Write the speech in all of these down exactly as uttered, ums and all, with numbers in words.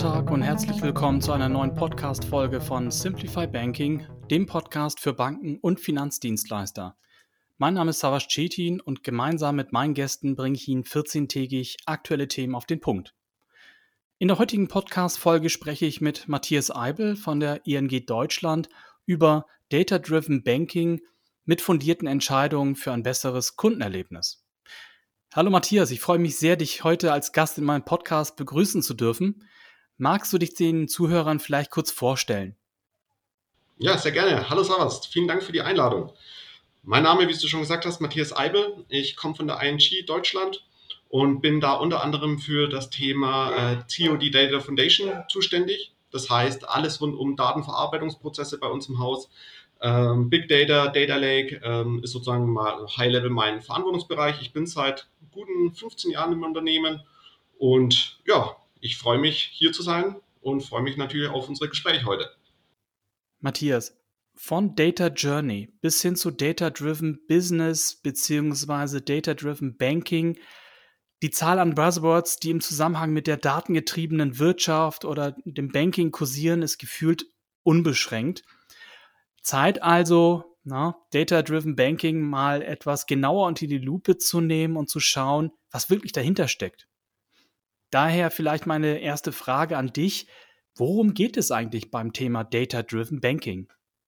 Tag und herzlich willkommen zu einer neuen Podcast-Folge von Simplify Banking, dem Podcast für Banken und Finanzdienstleister. Mein Name ist Savas Cetin und gemeinsam mit meinen Gästen bringe ich Ihnen vierzehntägig aktuelle Themen auf den Punkt. In der heutigen Podcast-Folge spreche ich mit Matthias Eibel von der I N G Deutschland über Data-Driven Banking mit fundierten Entscheidungen für ein besseres Kundenerlebnis. Hallo Matthias, ich freue mich sehr, dich heute als Gast in meinem Podcast begrüßen zu dürfen. Magst du dich den Zuhörern vielleicht kurz vorstellen? Ja, sehr gerne. Hallo Savas, vielen Dank für die Einladung. Mein Name, wie du schon gesagt hast, Matthias Eibel. Ich komme von der I N G Deutschland und bin da unter anderem für das Thema äh, C O D Data Foundation zuständig. Das heißt, alles rund um Datenverarbeitungsprozesse bei uns im Haus. Ähm, Big Data, Data Lake ähm, ist sozusagen mal High-Level mein Verantwortungsbereich. Ich bin seit guten fünfzehn Jahren im Unternehmen und ja, ich freue mich, hier zu sein und freue mich natürlich auf unser Gespräch heute. Matthias, von Data Journey bis hin zu Data-Driven Business bzw. Data-Driven Banking, die Zahl an Buzzwords, die im Zusammenhang mit der datengetriebenen Wirtschaft oder dem Banking kursieren, ist gefühlt unbeschränkt. Zeit also, na, Data-Driven Banking mal etwas genauer unter die Lupe zu nehmen und zu schauen, was wirklich dahinter steckt. Daher vielleicht meine erste Frage an dich. Worum geht es eigentlich beim Thema Data-Driven Banking?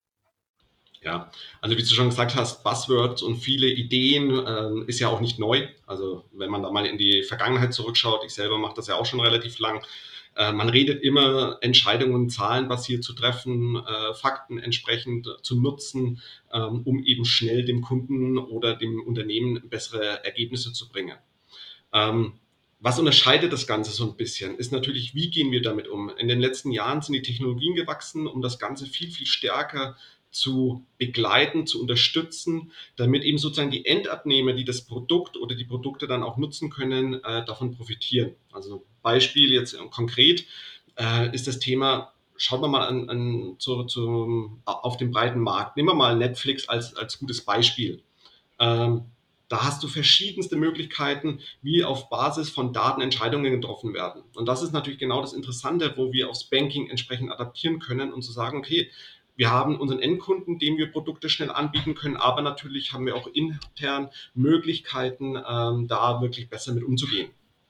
Ja, also wie du schon gesagt hast, Buzzwords und viele Ideen ähm, ist ja auch nicht neu. Also wenn man da mal in die Vergangenheit zurückschaut, ich selber mache das ja auch schon relativ lang. Äh, man redet immer, Entscheidungen zahlenbasiert zu treffen, äh, Fakten entsprechend zu nutzen, ähm, um eben schnell dem Kunden oder dem Unternehmen bessere Ergebnisse zu bringen. Ähm, Was unterscheidet das Ganze so ein bisschen, ist natürlich, wie gehen wir damit um? In den letzten Jahren sind die Technologien gewachsen, um das Ganze viel, viel stärker zu begleiten, zu unterstützen, damit eben sozusagen die Endabnehmer, die das Produkt oder die Produkte dann auch nutzen können, äh, davon profitieren. Also Beispiel jetzt konkret äh, ist das Thema, schaut man mal an, an zu, zu, auf den breiten Markt. Nehmen wir mal Netflix als, als gutes Beispiel. Ähm, Da hast du verschiedenste Möglichkeiten, wie auf Basis von Daten Entscheidungen getroffen werden. Und das ist natürlich genau das Interessante, wo wir aufs Banking entsprechend adaptieren können und zu sagen, okay, wir haben unseren Endkunden, dem wir Produkte schnell anbieten können, aber natürlich haben wir auch intern Möglichkeiten, ähm, da wirklich besser mit umzugehen.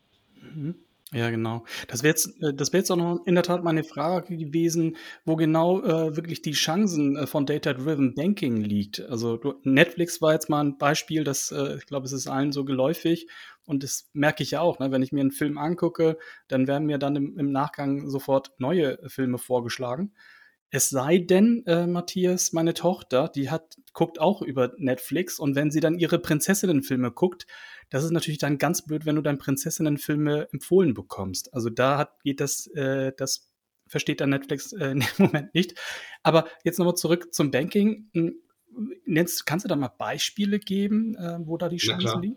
Mhm. Ja, genau. Das wäre jetzt, äh, das wäre jetzt auch noch in der Tat meine Frage gewesen, wo genau äh, wirklich die Chancen äh, von Data-Driven Banking liegt. Also du, Netflix war jetzt mal ein Beispiel, das, äh, ich glaube, es ist allen so geläufig und das merke ich ja auch, ne? Wenn ich mir einen Film angucke, dann werden mir dann im, im Nachgang sofort neue Filme vorgeschlagen. Es sei denn, äh, Matthias, meine Tochter, die hat, guckt auch über Netflix und wenn sie dann ihre Prinzessinnenfilme guckt, das ist natürlich dann ganz blöd, wenn du dann Prinzessinnenfilme empfohlen bekommst. Also da hat, geht das, äh, das versteht dann Netflix äh, in dem Moment nicht. Aber jetzt nochmal zurück zum Banking. Hm, Nennst, kannst du da mal Beispiele geben, äh, wo da die Na Chancen klar. liegen?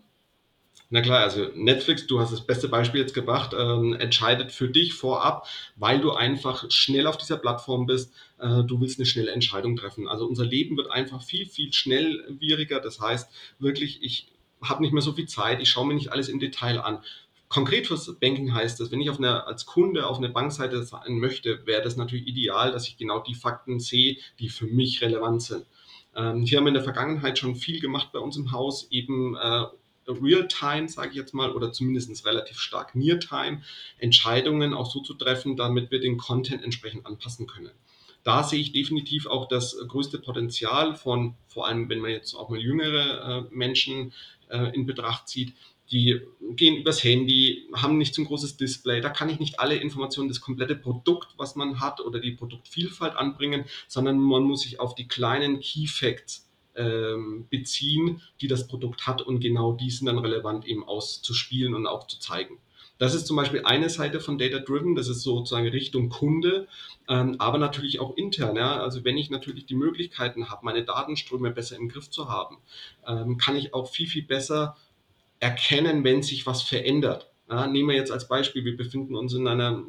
Na klar, also Netflix, du hast das beste Beispiel jetzt gebracht, ähm, entscheidet für dich vorab, weil du einfach schnell auf dieser Plattform bist, äh, du willst eine schnelle Entscheidung treffen. Also unser Leben wird einfach viel, viel schnellwieriger. Das heißt wirklich, ich habe nicht mehr so viel Zeit, ich schaue mir nicht alles im Detail an. Konkret fürs Banking heißt das, wenn ich auf eine, als Kunde auf eine Bankseite sein möchte, wäre das natürlich ideal, dass ich genau die Fakten sehe, die für mich relevant sind. Ähm, hier haben wir in der Vergangenheit schon viel gemacht bei uns im Haus, eben äh, Real-Time, sage ich jetzt mal, oder zumindest relativ stark Near-Time, Entscheidungen auch so zu treffen, damit wir den Content entsprechend anpassen können. Da sehe ich definitiv auch das größte Potenzial von, vor allem wenn man jetzt auch mal jüngere äh, Menschen äh, in Betracht zieht, die gehen übers Handy, haben nicht so ein großes Display, da kann ich nicht alle Informationen, das komplette Produkt, was man hat oder die Produktvielfalt anbringen, sondern man muss sich auf die kleinen Key Facts ähm, beziehen, die das Produkt hat und genau die sind dann relevant eben auszuspielen und auch zu zeigen. Das ist zum Beispiel eine Seite von Data Driven, das ist sozusagen Richtung Kunde, ähm, aber natürlich auch intern. Ja? Also wenn ich natürlich die Möglichkeiten habe, meine Datenströme besser im Griff zu haben, ähm, kann ich auch viel, viel besser erkennen, wenn sich was verändert. Ja, nehmen wir jetzt als Beispiel, wir befinden uns in einer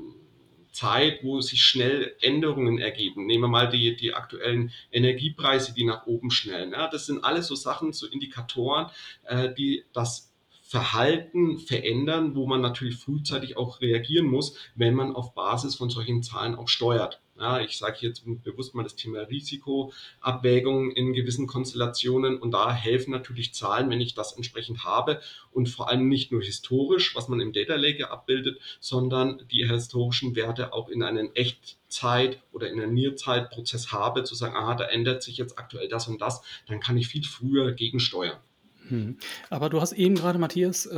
Zeit, wo sich schnell Änderungen ergeben. Nehmen wir mal die, die aktuellen Energiepreise, die nach oben schnellen. Ja, das sind alles so Sachen, so Indikatoren, äh, die das Verhalten verändern, wo man natürlich frühzeitig auch reagieren muss, wenn man auf Basis von solchen Zahlen auch steuert. Ja, ich sage jetzt bewusst mal das Thema Risikoabwägung in gewissen Konstellationen, und da helfen natürlich Zahlen, wenn ich das entsprechend habe, und vor allem nicht nur historisch, was man im Data Lake abbildet, sondern die historischen Werte auch in einem Echtzeit- oder in einem Near-Zeit-Prozess habe, zu sagen, aha, da ändert sich jetzt aktuell das und das, dann kann ich viel früher gegensteuern. Mhm. Aber du hast eben gerade, Matthias,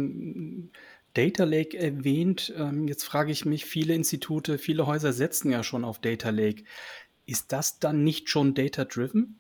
ähm, Data Lake erwähnt. Ähm, jetzt frage ich mich, viele Institute, viele Häuser setzen ja schon auf Data Lake. Ist das dann nicht schon data-driven?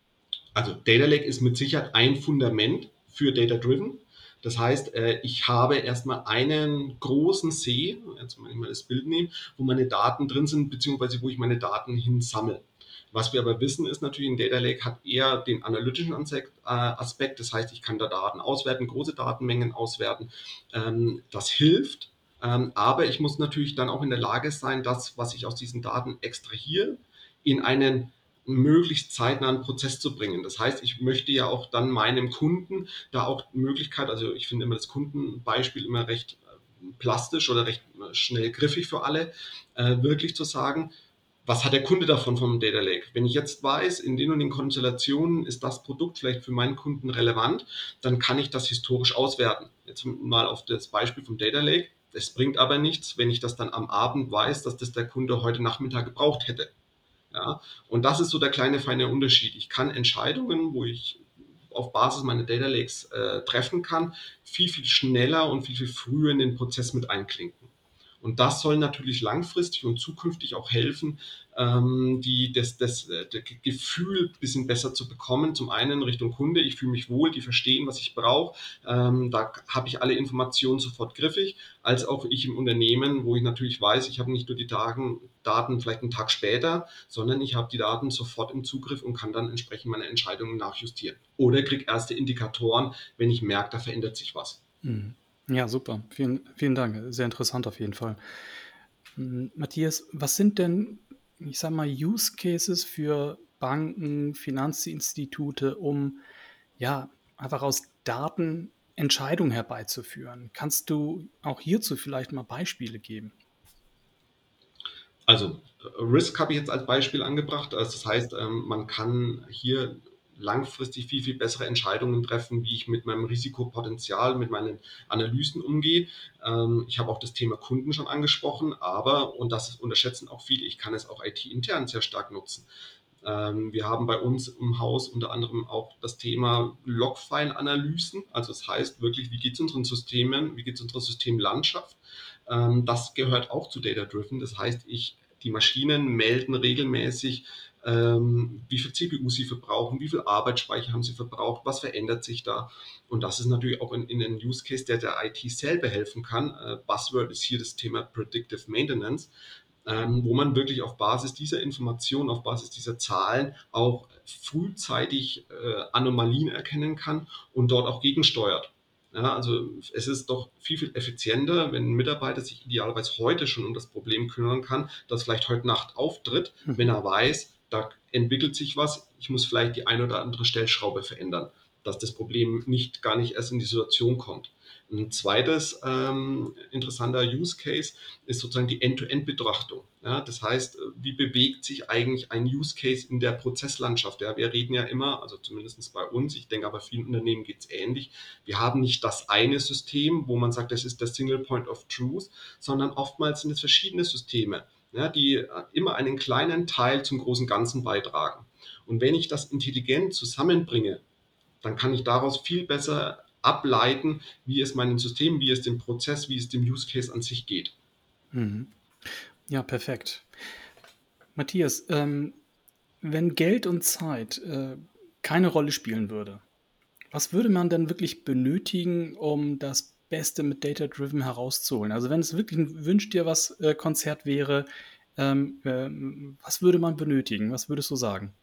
Also Data Lake ist mit Sicherheit ein Fundament für Data Driven. Das heißt, äh, ich habe erstmal einen großen See, jetzt mal das Bild nehmen, wo meine Daten drin sind, beziehungsweise wo ich meine Daten hinsammle. Was wir aber wissen, ist natürlich, ein Data Lake hat eher den analytischen Aspekt. Das heißt, ich kann da Daten auswerten, große Datenmengen auswerten. Ähm, das hilft, ähm, aber ich muss natürlich dann auch in der Lage sein, das, was ich aus diesen Daten extrahiere, in einen möglichst zeitnahen Prozess zu bringen. Das heißt, ich möchte ja auch dann meinem Kunden da auch Möglichkeit, also ich finde immer das Kundenbeispiel immer recht plastisch oder recht schnell griffig für alle, äh, wirklich zu sagen, was hat der Kunde davon vom Data Lake? Wenn ich jetzt weiß, in den und den Konstellationen ist das Produkt vielleicht für meinen Kunden relevant, dann kann ich das historisch auswerten. Jetzt mal auf das Beispiel vom Data Lake. Es bringt aber nichts, wenn ich das dann am Abend weiß, dass das der Kunde heute Nachmittag gebraucht hätte. Ja, und das ist so der kleine feine Unterschied. Ich kann Entscheidungen, wo ich auf Basis meiner Data Lakes äh, treffen kann, viel, viel schneller und viel, viel früher in den Prozess mit einklinken. Und das soll natürlich langfristig und zukünftig auch helfen, ähm, die, das, das, äh, das Gefühl ein bisschen besser zu bekommen. Zum einen Richtung Kunde, ich fühle mich wohl, die verstehen, was ich brauche. Ähm, da habe ich alle Informationen sofort griffig, als auch ich im Unternehmen, wo ich natürlich weiß, ich habe nicht nur die Daten, Daten vielleicht einen Tag später, sondern ich habe die Daten sofort im Zugriff und kann dann entsprechend meine Entscheidungen nachjustieren. Oder kriege erste Indikatoren, wenn ich merke, da verändert sich was. Mhm. Ja, super. Vielen, vielen Dank. Sehr interessant auf jeden Fall. Hm, Matthias, was sind denn, ich sage mal, Use Cases für Banken, Finanzinstitute, um ja einfach aus Daten Entscheidungen herbeizuführen? Kannst du auch hierzu vielleicht mal Beispiele geben? Also Risk habe ich jetzt als Beispiel angebracht. Also das heißt, ähm, man kann hier langfristig viel, viel bessere Entscheidungen treffen, wie ich mit meinem Risikopotenzial, mit meinen Analysen umgehe. Ähm, ich habe auch das Thema Kunden schon angesprochen, aber, und das unterschätzen auch viele, ich kann es auch I T-intern sehr stark nutzen. Ähm, wir haben bei uns im Haus unter anderem auch das Thema Logfile-Analysen. Also das heißt wirklich, wie geht es unseren Systemen, wie geht es unserer Systemlandschaft? Ähm, das gehört auch zu Data Driven. Das heißt, ich, die Maschinen melden regelmäßig, ähm, wie viel C P U sie verbrauchen, wie viel Arbeitsspeicher haben sie verbraucht, was verändert sich da. Und das ist natürlich auch in, in einem Use Case, der der I T selber helfen kann. Äh, Buzzword ist hier das Thema Predictive Maintenance, ähm, wo man wirklich auf Basis dieser Informationen, auf Basis dieser Zahlen auch frühzeitig äh, Anomalien erkennen kann und dort auch gegensteuert. Ja, also es ist doch viel, viel effizienter, wenn ein Mitarbeiter sich idealerweise heute schon um das Problem kümmern kann, das vielleicht heute Nacht auftritt, wenn Mhm. er weiß, da entwickelt sich was, ich muss vielleicht die eine oder andere Stellschraube verändern, dass das Problem nicht gar nicht erst in die Situation kommt. Ein zweites ähm, interessanter Use Case ist sozusagen die End-to-End-Betrachtung. Ja, das heißt, wie bewegt sich eigentlich ein Use Case in der Prozesslandschaft? Ja, wir reden ja immer, also zumindest bei uns, ich denke aber vielen Unternehmen geht es ähnlich, wir haben nicht das eine System, wo man sagt, das ist der Single Point of Truth, sondern oftmals sind es verschiedene Systeme, ja, die immer einen kleinen Teil zum großen Ganzen beitragen. Und wenn ich das intelligent zusammenbringe, dann kann ich daraus viel besser ableiten, wie es meinem System, wie es dem Prozess, wie es dem Use Case an sich geht. Mhm. Ja, perfekt. Matthias, ähm, wenn Geld und Zeit äh, keine Rolle spielen würde, was würde man denn wirklich benötigen, um das Beste mit Data Driven herauszuholen? Also wenn es wirklich ein Wünsch dir was äh, Konzert wäre, ähm, ähm, was würde man benötigen? Was würdest du sagen?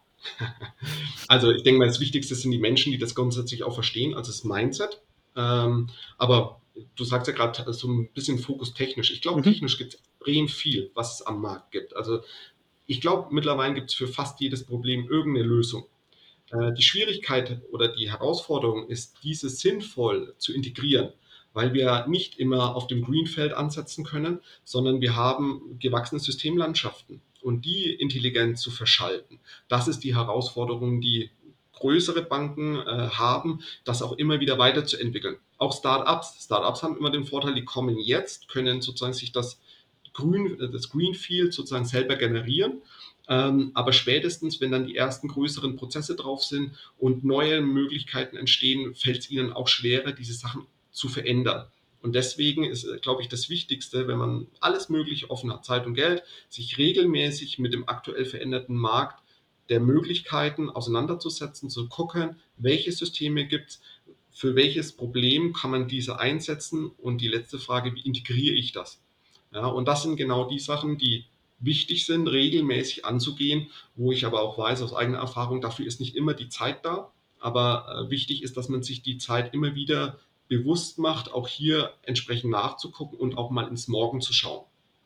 Also ich denke mal, das Wichtigste sind die Menschen, die das grundsätzlich auch verstehen, also das Mindset. Ähm, aber du sagst ja gerade so ein bisschen Fokus technisch. Ich glaube, Mhm. technisch gibt es extrem viel, was es am Markt gibt. Also ich glaube, mittlerweile gibt es für fast jedes Problem irgendeine Lösung. Äh, die Schwierigkeit oder die Herausforderung ist, diese sinnvoll zu integrieren, weil wir nicht immer auf dem Greenfeld ansetzen können, sondern wir haben gewachsene Systemlandschaften und die intelligent zu verschalten. Das ist die Herausforderung, die größere Banken äh, haben, das auch immer wieder weiterzuentwickeln. Auch Startups. Startups haben immer den Vorteil, die kommen jetzt, können sozusagen sich das Grün, das Greenfield sozusagen selber generieren. Ähm, aber spätestens, wenn dann die ersten größeren Prozesse drauf sind und neue Möglichkeiten entstehen, fällt es ihnen auch schwerer, diese Sachen zu verändern. Und deswegen ist, äh, glaube ich, das Wichtigste, wenn man alles Mögliche offen hat, Zeit und Geld, sich regelmäßig mit dem aktuell veränderten Markt der Möglichkeiten auseinanderzusetzen, zu gucken, welche Systeme gibt es, für welches Problem kann man diese einsetzen und die letzte Frage, wie integriere ich das? Ja, und das sind genau die Sachen, die wichtig sind, regelmäßig anzugehen, wo ich aber auch weiß aus eigener Erfahrung, dafür ist nicht immer die Zeit da. Aber äh, wichtig ist, dass man sich die Zeit immer wieder bewusst macht, auch hier entsprechend nachzugucken und auch mal ins Morgen zu schauen.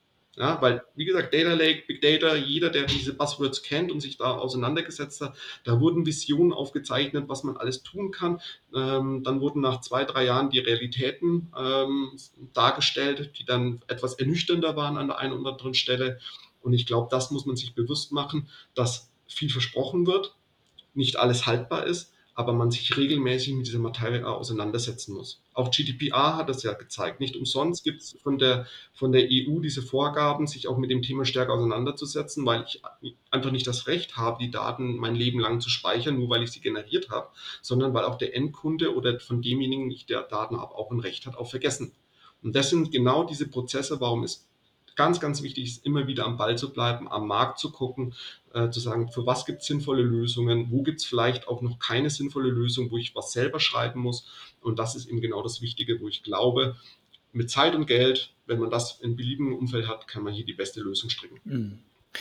Ja, weil, wie gesagt, Data Lake, Big Data, jeder, der diese Buzzwords kennt und sich da auseinandergesetzt hat, da wurden Visionen aufgezeichnet, was man alles tun kann. Ähm, dann wurden nach zwei, drei Jahren die Realitäten ähm, dargestellt, die dann etwas ernüchternder waren an der einen oder anderen Stelle. Und ich glaube, das muss man sich bewusst machen, dass viel versprochen wird, nicht alles haltbar ist, aber man sich regelmäßig mit dieser Materie auseinandersetzen muss. Auch G D P R hat das ja gezeigt. Nicht umsonst gibt es von der, von der E U diese Vorgaben, sich auch mit dem Thema stärker auseinanderzusetzen, weil ich einfach nicht das Recht habe, die Daten mein Leben lang zu speichern, nur weil ich sie generiert habe, sondern weil auch der Endkunde oder von demjenigen, der ich der Daten habe, auch ein Recht hat auf Vergessen. Und das sind genau diese Prozesse, warum es ganz, ganz wichtig ist, immer wieder am Ball zu bleiben, am Markt zu gucken, äh, zu sagen, für was gibt es sinnvolle Lösungen, wo gibt es vielleicht auch noch keine sinnvolle Lösung, wo ich was selber schreiben muss. Und das ist eben genau das Wichtige, wo ich glaube, mit Zeit und Geld, wenn man das in beliebigen Umfeld hat, kann man hier die beste Lösung stricken. Mhm.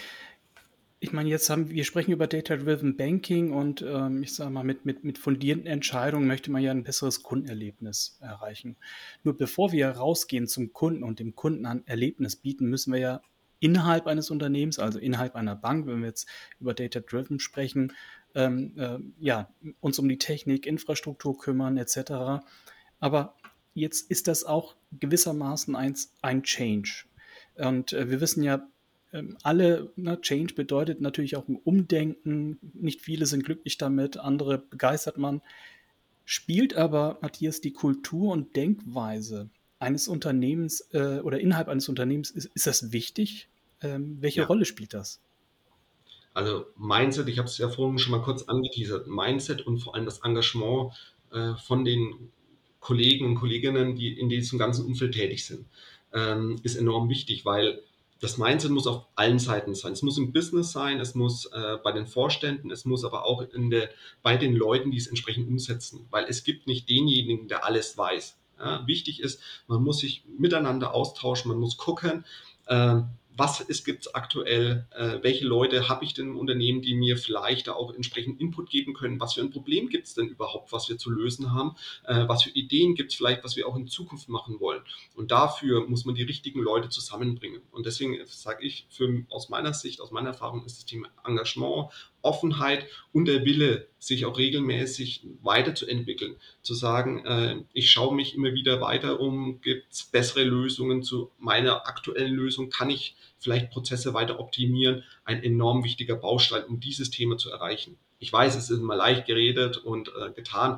Ich meine, jetzt haben wir sprechen über Data-Driven Banking und ähm, ich sage mal, mit, mit, mit fundierten Entscheidungen möchte man ja ein besseres Kundenerlebnis erreichen. Nur bevor wir rausgehen zum Kunden und dem Kunden ein Erlebnis bieten, müssen wir ja innerhalb eines Unternehmens, also innerhalb einer Bank, wenn wir jetzt über Data-Driven sprechen, ähm, äh, ja, uns um die Technik, Infrastruktur kümmern et cetera. Aber jetzt ist das auch gewissermaßen ein, ein Change. Und äh, wir wissen ja, ähm, alle, ne, Change bedeutet natürlich auch ein Umdenken. Nicht viele sind glücklich damit, andere begeistert man. Spielt aber, Matthias, die Kultur und Denkweise eines Unternehmens äh, oder innerhalb eines Unternehmens, ist, ist das wichtig? Ähm, welche Ja, Rolle spielt das? also Mindset, ich habe es ja vorhin schon mal kurz angeteasert, Mindset und vor allem das Engagement äh, von den Kollegen und Kolleginnen, die in diesem ganzen Umfeld tätig sind, ähm, ist enorm wichtig, weil das Mindset muss auf allen Seiten sein. Es muss im Business sein, es muss äh, bei den Vorständen, es muss aber auch in der, bei den Leuten, die es entsprechend umsetzen, weil es gibt nicht denjenigen, der alles weiß. Ja, wichtig ist, man muss sich miteinander austauschen, man muss gucken, äh, was gibt es aktuell, äh, welche Leute habe ich denn im Unternehmen, die mir vielleicht da auch entsprechend Input geben können, was für ein Problem gibt es denn überhaupt, was wir zu lösen haben, äh, was für Ideen gibt es vielleicht, was wir auch in Zukunft machen wollen. Und dafür muss man die richtigen Leute zusammenbringen. Und deswegen sage ich, für, aus meiner Sicht, aus meiner Erfahrung ist das Thema Engagement, Offenheit und der Wille, sich auch regelmäßig weiterzuentwickeln, zu sagen, äh, ich schaue mich immer wieder weiter um, gibt es bessere Lösungen zu meiner aktuellen Lösung, kann ich vielleicht Prozesse weiter optimieren, ein enorm wichtiger Baustein, um dieses Thema zu erreichen. Ich weiß, es ist immer leicht geredet und äh, getan.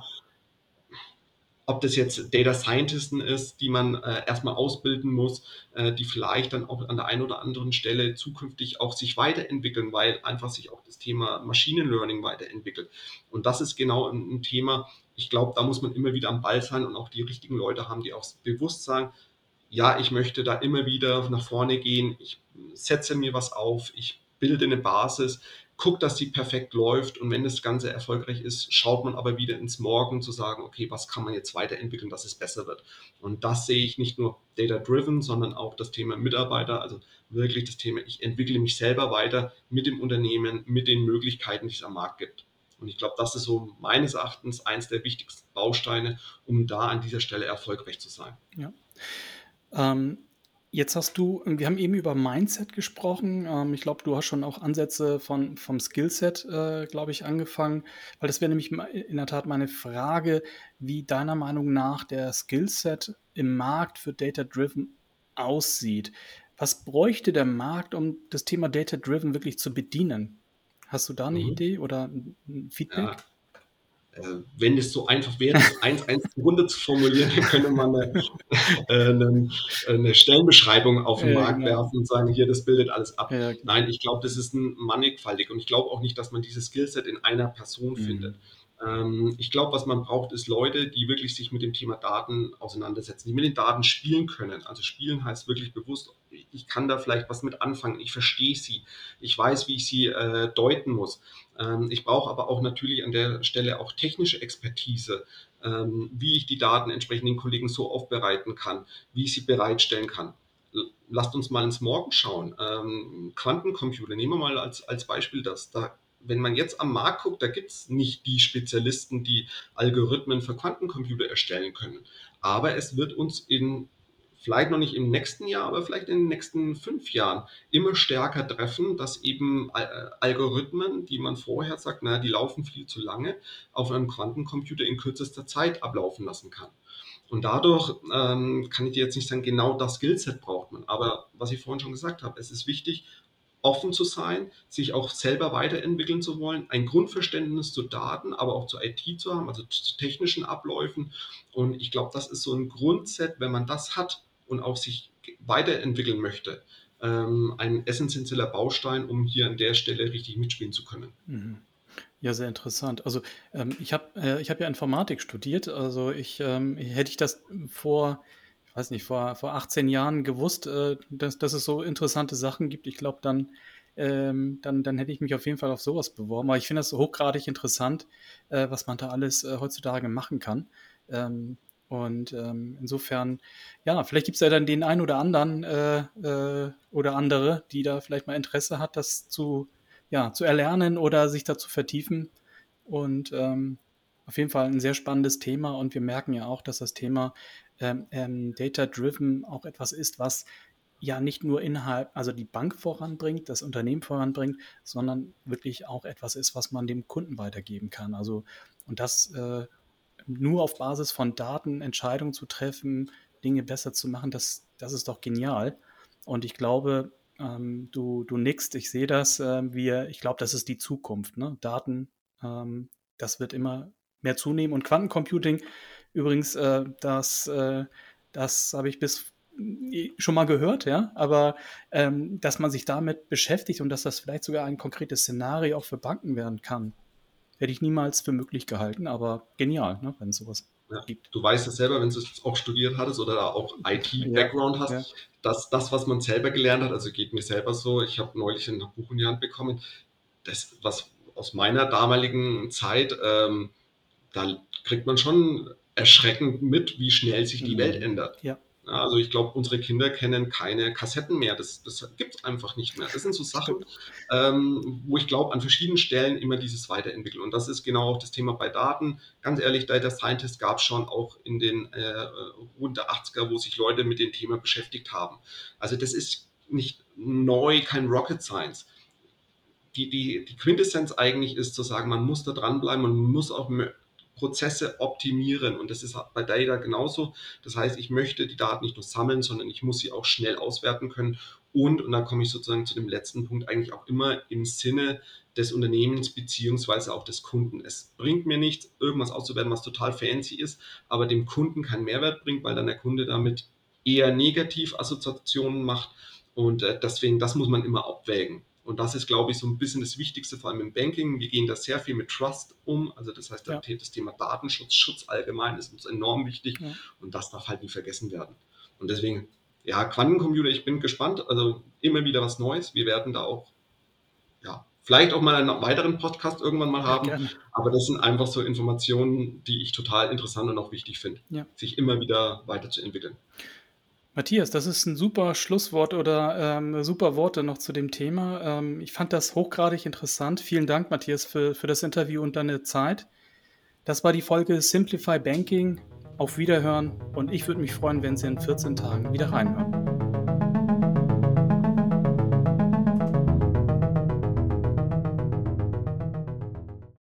Ob das jetzt Data Scientisten ist, die man äh, erstmal ausbilden muss, äh, die vielleicht dann auch an der einen oder anderen Stelle zukünftig auch sich weiterentwickeln, weil einfach sich auch das Thema Machine Learning weiterentwickelt. Und das ist genau ein, ein Thema, ich glaube, da muss man immer wieder am Ball sein und auch die richtigen Leute haben, die auch bewusst sagen, ja, ich möchte da immer wieder nach vorne gehen, ich setze mir was auf, ich bilde eine Basis, gucke, dass die perfekt läuft und wenn das Ganze erfolgreich ist, schaut man aber wieder ins Morgen zu sagen, okay, was kann man jetzt weiterentwickeln, dass es besser wird. Und das sehe ich nicht nur data-driven, sondern auch das Thema Mitarbeiter, also wirklich das Thema, ich entwickle mich selber weiter mit dem Unternehmen, mit den Möglichkeiten, die es am Markt gibt. Und ich glaube, das ist so meines Erachtens eins der wichtigsten Bausteine, um da an dieser Stelle erfolgreich zu sein. Ja. Ähm, Jetzt hast du wir haben eben über Mindset gesprochen. Ähm, ich glaube, du hast schon auch Ansätze von vom Skillset, äh, glaube ich, angefangen, weil das wäre nämlich mei in der Tat meine Frage, wie deiner Meinung nach der Skillset im Markt für Data-Driven aussieht. Was bräuchte der Markt, um das Thema Data-Driven wirklich zu bedienen? Hast du da 'ne Mhm. Idee oder 'n 'n Feedback? Ja. Äh, wenn es so einfach wäre, das eins eins zu hundert zu formulieren, dann könnte man 'ne äh, 'nen äh, 'ne Stellenbeschreibung auf 'n Ja, Markt genau. werfen und sagen: „Hier, das bildet alles ab.“ Ja, genau. Nein, ich glaube, das ist 'n mannigfaltig und ich glaube auch nicht, dass man dieses Skillset in einer Person findet. Mhm. Ähm, ich glaube, was man braucht, ist Leute, die wirklich sich mit dem Thema Daten auseinandersetzen, die mit den Daten spielen können. Also, spielen heißt wirklich bewusst, i ich kann da vielleicht was mit anfangen. Ich verstehe sie. Ich weiß, wie ich sie, äh, deuten muss. Ähm, ich brauche aber auch natürlich an der Stelle auch technische Expertise, ähm, wie ich die Daten entsprechend den Kollegen so aufbereiten kann, wie ich sie bereitstellen kann. L lasst uns mal ins Morgen schauen. Ähm, Quantencomputer, nehmen wir mal als als Beispiel das. Da wenn man jetzt am Markt guckt, da gibt's nicht die Spezialisten, die Algorithmen für Quantencomputer erstellen können. Aber es wird uns in vielleicht noch nicht im nächsten Jahr, aber vielleicht in den nächsten fünf Jahren immer stärker treffen, dass eben Al äh, Algorithmen, die man vorher sagt, na ja, die laufen viel zu lange, auf einem Quantencomputer in kürzester Zeit ablaufen lassen kann. Und dadurch, ähm, kann ich dir jetzt nicht sagen, genau das Skillset braucht man. Aber was ich vorhin schon gesagt habe, es ist wichtig, offen zu sein, sich auch selber weiterentwickeln zu wollen, ein Grundverständnis zu Daten, aber auch zur I T zu haben, also zu technischen Abläufen. Und ich glaube, das ist so 'n Grundset, wenn man das hat und auch sich g weiterentwickeln möchte, ähm, ein essenzienzeller Baustein, um hier an der Stelle richtig mitspielen zu können. Mhm. Ja, sehr interessant. Also, ähm, ich habe äh, ich habe ja Informatik studiert. Also, ich, ähm hätte ich das vor ich weiß nicht, vor vor achtzehn Jahren gewusst, äh, dass dass es so interessante Sachen gibt, ich glaube, dann ähm, dann dann hätte ich mich auf jeden Fall auf so was beworben. Aber ich finde das hochgradig interessant, äh, was man da alles, äh, heutzutage machen kann. Ähm, und, ähm, insofern ja, vielleicht gibt's ja dann den einen oder anderen, äh, äh, oder andere, die da vielleicht mal Interesse hat, das zu ja, zu erlernen oder sich da zu vertiefen. Und, ähm, auf jeden Fall 'n sehr spannendes Thema und wir merken ja auch, dass das Thema, ähm, ähm, Data-Driven auch etwas ist, was ja nicht nur innerhalb also, die Bank voranbringt, das Unternehmen voranbringt, sondern wirklich auch etwas ist, was man dem Kunden weitergeben kann. Also und das, äh, nur auf Basis von Daten Entscheidungen zu treffen, Dinge besser zu machen, das das ist doch genial. Und ich glaube, ähm, du du nickst, ich sehe das, ähm, wir ich glaube, das ist die Zukunft, ne? Daten, ähm, das wird immer mehr zunehmen und Quantencomputing übrigens, äh, das äh, das habe ich bis e schon mal gehört, ja, aber, ähm, dass man sich damit beschäftigt und dass das vielleicht sogar ein konkretes Szenario auch für Banken werden kann, hätte ich niemals für möglich gehalten, aber genial, ne, wenn's so was Ja. gibt. Du weißt es selber, wenn du es auch studiert hattest oder da auch Ja, IT-Background hast, ja. dass das, was man selber gelernt hat also, geht mir selber so, ich habe neulich 'n Buch in die Hand bekommen, das was aus meiner damaligen Zeit, ähm, da l kriegt man schon erschreckend mit, wie schnell sich die Welt Mhm. ändert. Ja. Ja, also, ich glaube, unsere Kinder kennen keine Kassetten mehr. Das das gibt's einfach nicht mehr. Das sind so Sachen, Stimmt. ähm, wo ich glaube, an verschiedenen Stellen immer dieses Weiterentwickeln. Und das ist genau auch das Thema bei Daten. Ganz ehrlich, Data Scientist gab's schon auch in den, äh, äh, rund der achtziger, wo sich Leute mit dem Thema beschäftigt haben. Also, das ist nicht neu, kein Rocket Science. Die die die Quintessenz eigentlich ist zu sagen, man muss da dranbleiben, man muss auch mö Prozesse optimieren und das ist a bei Data genauso. Das heißt, ich möchte die Daten nicht nur sammeln, sondern ich muss sie auch schnell auswerten können und und dann komme ich sozusagen zu dem letzten Punkt, eigentlich auch immer im Sinne des Unternehmens beziehungsweise auch des Kunden. Es bringt mir nichts, irgendwas auszuwerten, was total fancy ist, aber dem Kunden keinen Mehrwert bringt, weil dann der Kunde damit eher negativ Assoziationen macht und, äh, deswegen, das muss man immer abwägen. Und das ist, glaube ich, so 'n bisschen das Wichtigste, vor allem im Banking. Wir gehen da sehr viel mit Trust um. Also, das heißt, da Ja. The das Thema Datenschutz, Schutz allgemein ist uns enorm wichtig Ja. und das darf halt nie vergessen werden. Und deswegen, ja, Quantencomputer, ich bin gespannt, also, immer wieder was Neues. Wir werden da auch ja, vielleicht auch mal einen weiteren Podcast irgendwann mal Ja, haben, gerne. aber das sind einfach so Informationen, die ich total interessant und auch wichtig finde, Ja. sich immer wieder weiterzuentwickeln. Matthias, das ist 'n super Schlusswort oder, ähm, super Worte noch zu dem Thema. Ähm, ich fand das hochgradig interessant. Vielen Dank, Matthias, für für das Interview und deine Zeit. Das war die Folge Simplify Banking. Auf Wiederhören und ich würde mich freuen, wenn Sie in vierzehn Tagen wieder reinhören.